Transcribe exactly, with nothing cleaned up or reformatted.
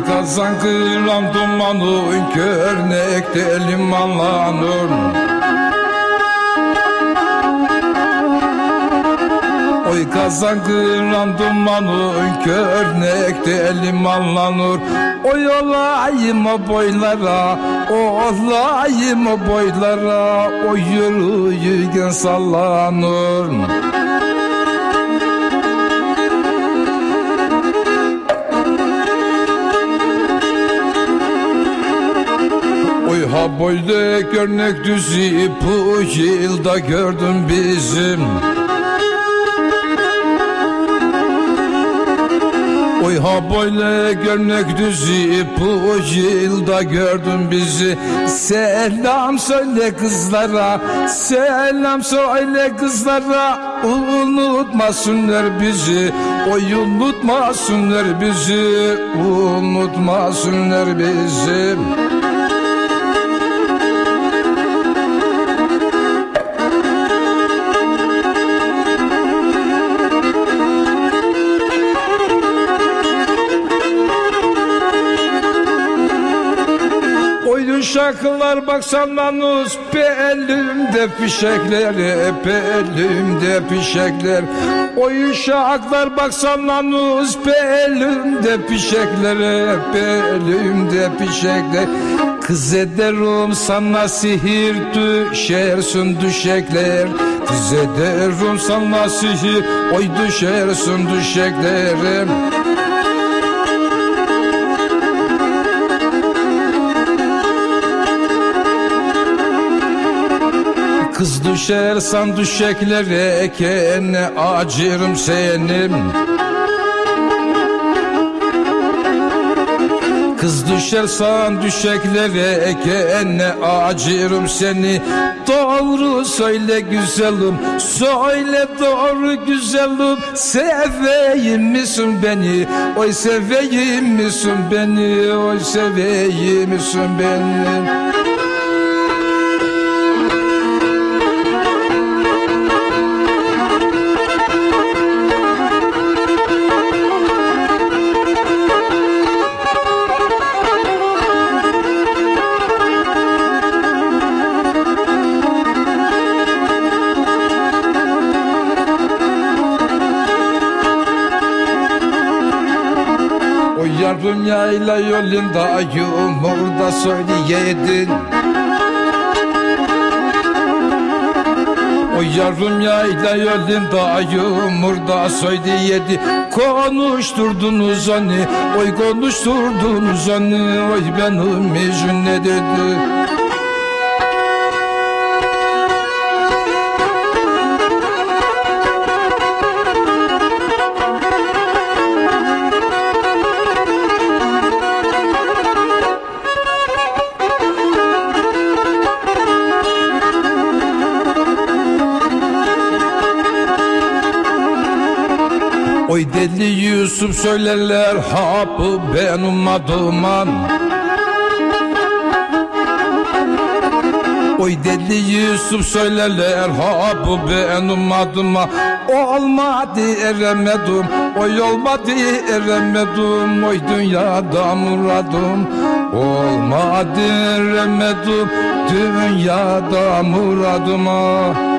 kazan kıran dumanı körnekte limanlanır. Oy kazan kıran dumanı körnekte limanlanır. Oy olayım o boylara, olayım o boylara, o yürüyken sallanır. Oy ha boyda görnek düzü bu yılda gördüm bizim. Oy ha böyle görnek düzü bu yılda gördüm bizi. Selam söyle kızlara, selam söyle kızlara, unutmasınlar bizi. Oy unutmasınlar bizi, unutmasınlar bizi. Şarkılar baksanlanız elimde fişekler, hep elimde fişekler. O şarkılar baksanlanız elimde fişekler, hep elimde fişekler. Kız ederim sana sihir düşersin düşekler. Kız ederim sana sihir oy düşersin düşeklerim. Kız düşersen düşeklere kendine acırım senim. Kız düşersen düşeklere kendine acırım seni. Doğru söyle güzelim, söyle doğru güzelim. Seveyim misin beni, oy seveyim misin beni, oy seveyim misin beni. Yarım yayla yolunda yumurda söyleyedin. O yarım yayla yolunda yumurda söyleyedi. Konuşturdunuz onu, oy konuşturdunuz onu, oy benim yüzüm ne dedi. Oy deli Yusuf söylerler hapı benim adıma. Oy deli Yusuf söylerler hapı benim adıma. Olmadı eremedim, oy olmadı eremedim, oy dünyada muradım. Olmadı eremedim, dünyada muradıma.